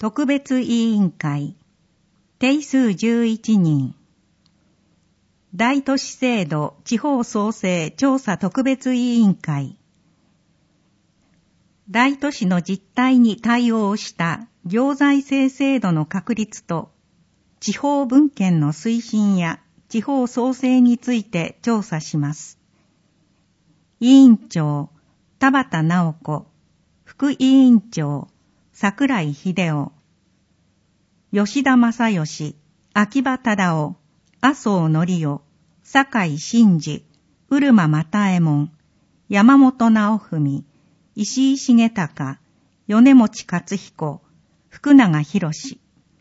特別委員会定数11人大都市制度地方創生調査特別委員会大都市の実態に対応した行財政制度の確立と地方分権の推進や地方創生について調査します。委員長田畑直子、副委員長櫻井秀夫、吉田正義、秋葉忠夫、麻生則夫、酒井真治、うるま又右衛門、山本直文、石井重隆、米持克彦、福永博。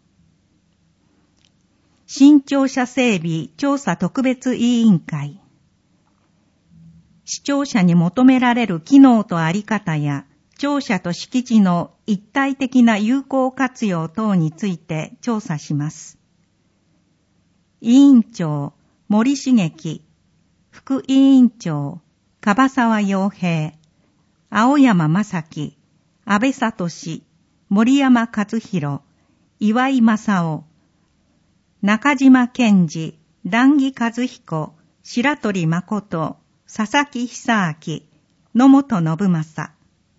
新庁舎整備調査特別委員会市庁舎に求められる機能とあり方や庁舎と敷地の一体的な有効活用等について調査します。委員長森茂樹、副委員長樺沢洋平、青山正樹、安倍聡、森山和弘、岩井正夫、中島健二、談義和彦、白鳥誠、佐々木久明、野本信正。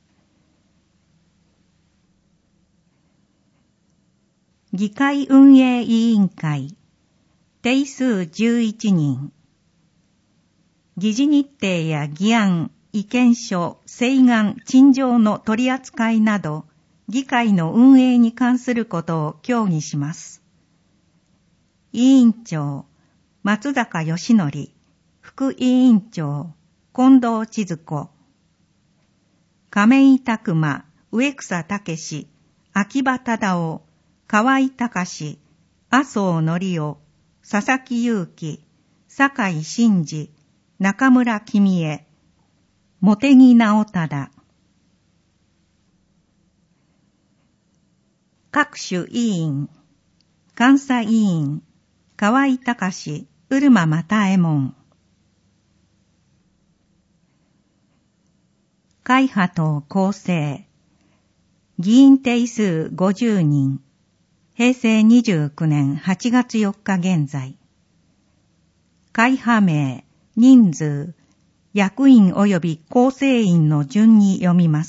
議会運営委員会定数11人議事日程や議案、意見書、請願、陳情の取り扱いなど議会の運営に関することを協議します。委員長松坂義則、副委員長近藤千鶴子、亀井拓馬、植草武、秋葉忠夫、河合隆、麻生則夫、佐々木勇気、酒井真治、中村公恵、茂木直忠。各種委員監査委員河合隆、うるま又右衛門。会派等構成議員定数50人平成29年8月4日現在。会派名、人数、役員及び構成員の順に読みます。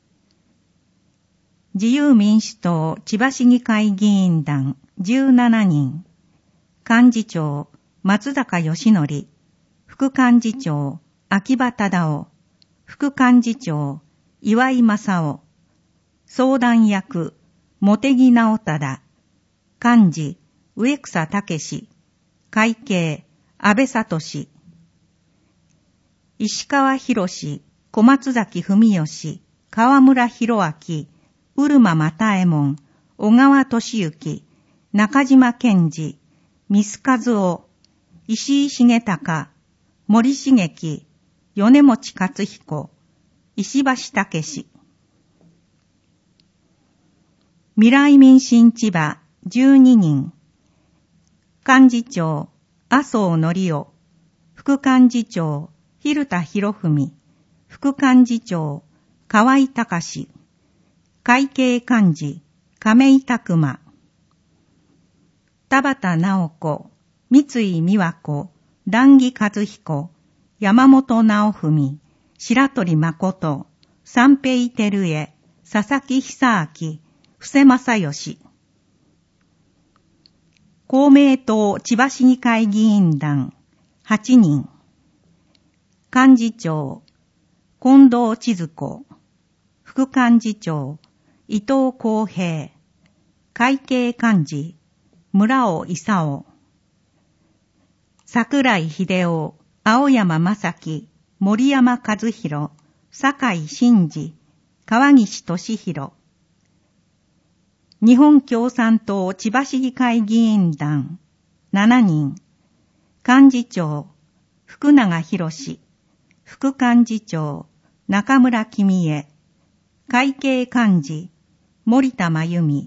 自由民主党千葉市議会議員団17人。幹事長、松坂義則、副幹事長、秋葉忠夫、副幹事長、岩井正夫、相談役、茂木直忠、幹事、植草武、会計、安倍聡、石川博、小松崎文義、河村博明、うるま又右衛門、小川俊之、中島健二、三須和夫、石井重隆、森茂樹、米持克彦、石橋武。未来民進千葉12人。幹事長、麻生則夫、副幹事長、蛭田博文、副幹事長、河合隆、会計幹事、亀井拓馬。田畑直子、三井美和子、談義和彦、山本直文、白鳥誠、三平照江、佐々木久明、布施正義。公明党千葉市議会議員団8人。幹事長、近藤千鶴子、副幹事長、伊藤公平、会計幹事、村尾勲、櫻井秀夫、青山正樹、森山和弘、酒井真治、川岸俊弘。日本共産党千葉市議会議員団7人。幹事長、福永博、副幹事長、中村公恵、会計幹事、森田真由美。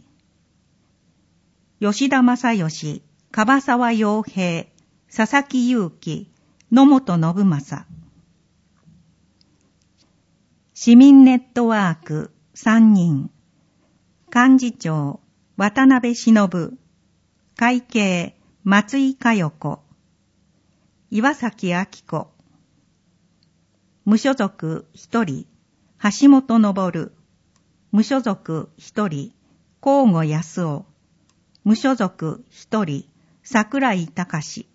吉田正義、樺沢洋平、佐々木勇気、野本信正。市民ネットワーク3人。 幹事長、渡辺忍、会計、松井佳代子、岩崎明子、無所属1人、橋本昇、無所属1人、河吾康夫、無所属1人、桜井隆。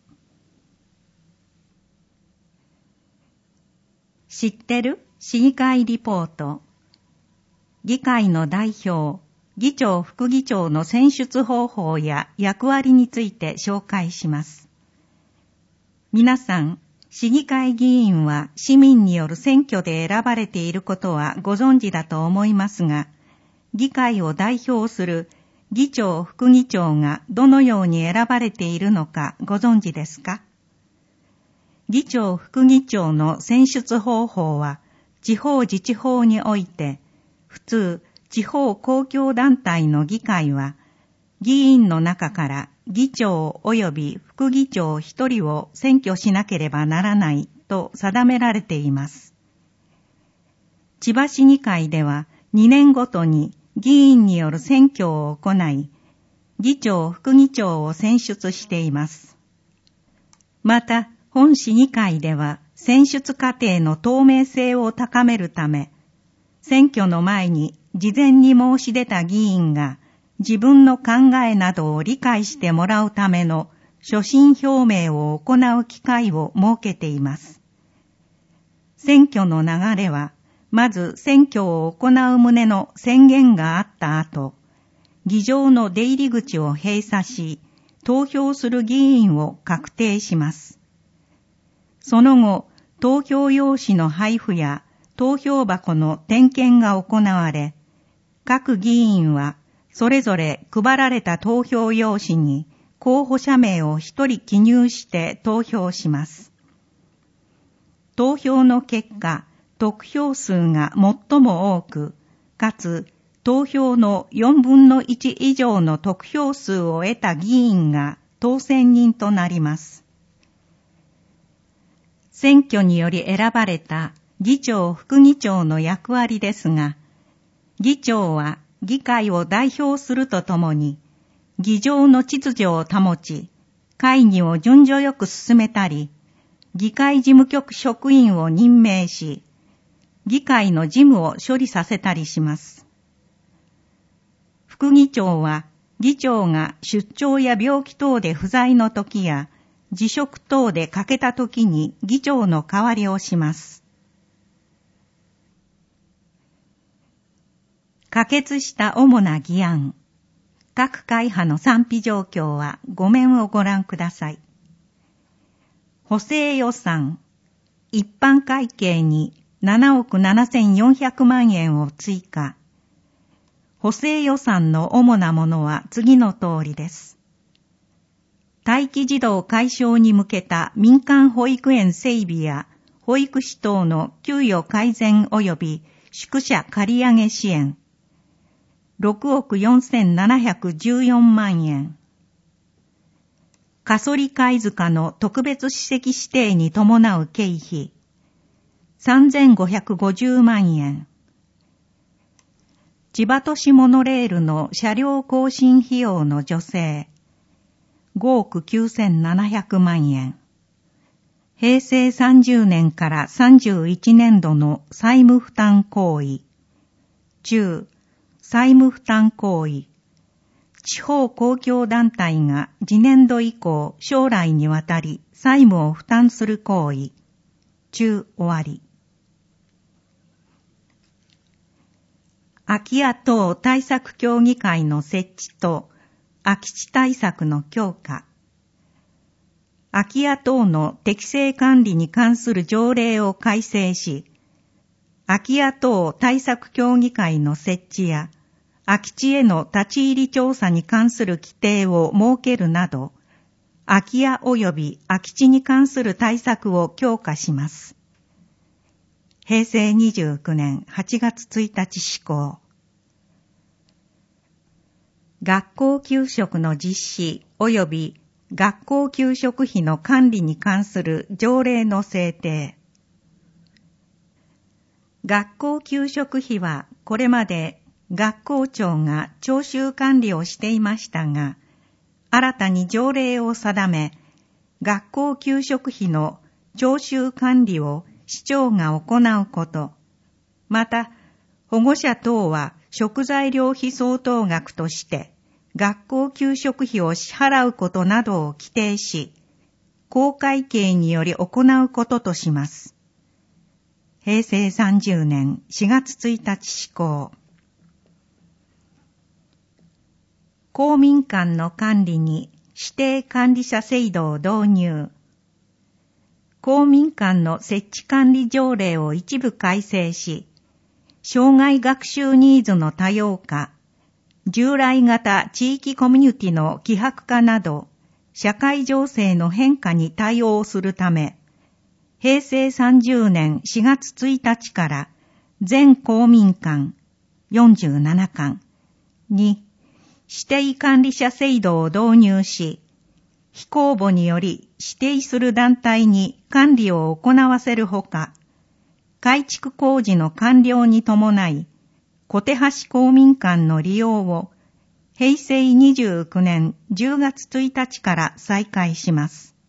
知ってる？市議会リポート。議会の代表、議長副議長の選出方法や役割について紹介します。皆さん、市議会議員は市民による選挙で選ばれていることはご存知だと思いますが、議会を代表する議長副議長がどのように選ばれているのかご存知ですか？議長副議長の選出方法は地方自治法において、普通地方公共団体の議会は議員の中から議長及び副議長一人を選挙しなければならないと定められています。千葉市議会では2年ごとに議員による選挙を行い、議長副議長を選出しています。また、本市議会では選出過程の透明性を高めるため、選挙の前に事前に申し出た議員が自分の考えなどを理解してもらうための所信表明を行う機会を設けています。選挙の流れは、まず選挙を行う旨の宣言があった後、議場の出入り口を閉鎖し、投票する議員を確定します。その後、投票用紙の配布や投票箱の点検が行われ、各議員はそれぞれ配られた投票用紙に候補者名を一人記入して投票します。投票の結果、得票数が最も多く、かつ投票の4分の1以上の得票数を得た議員が当選人となります。選挙により選ばれた議長副議長の役割ですが、議長は議会を代表するとともに、議場の秩序を保ち、会議を順序よく進めたり、議会事務局職員を任命し、議会の事務を処理させたりします。副議長は、議長が出張や病気等で不在の時や、辞職等で欠けた時に議長の代わりをします。可決した主な議案。各会派の賛否状況は5面をご覧ください。補正予算。一般会計に7億7400万円を追加。補正予算の主なものは次の通りです。待機児童解消に向けた民間保育園整備や保育士等の給与改善及び宿舎借上支援。6億4714万円。過疎里貝塚の特別史跡指定に伴う経費。3550万円。千葉都市モノレールの車両更新費用の助成。5億9700万円。平成30年から31年度の債務負担行為。中、債務負担行為。地方公共団体が次年度以降将来にわたり債務を負担する行為。中終わり。空き家等対策協議会の設置と空き地対策の強化。空き家等の適正管理に関する条例を改正し、空き家等対策協議会の設置や空き地への立ち入り調査に関する規定を設けるなど、空き家及び空き地に関する対策を強化します。平成29年8月1日施行。学校給食の実施及び学校給食費の管理に関する条例の制定。学校給食費はこれまで学校長が徴収管理をしていましたが、新たに条例を定め、学校給食費の徴収管理を市長が行うこと、また保護者等は食材料費相当額として学校給食費を支払うことなどを規定し、公会計により行うこととします。平成30年4月1日施行。公民館の管理に指定管理者制度を導入。公民館の設置管理条例を一部改正し、障害学習ニーズの多様化、従来型地域コミュニティの希薄化など、社会情勢の変化に対応するため、平成30年4月1日から全公民館47館に指定管理者制度を導入し、非公募により指定する団体に管理を行わせるほか、改築工事の完了に伴い、小手橋公民館の利用を平成29年10月1日から再開します。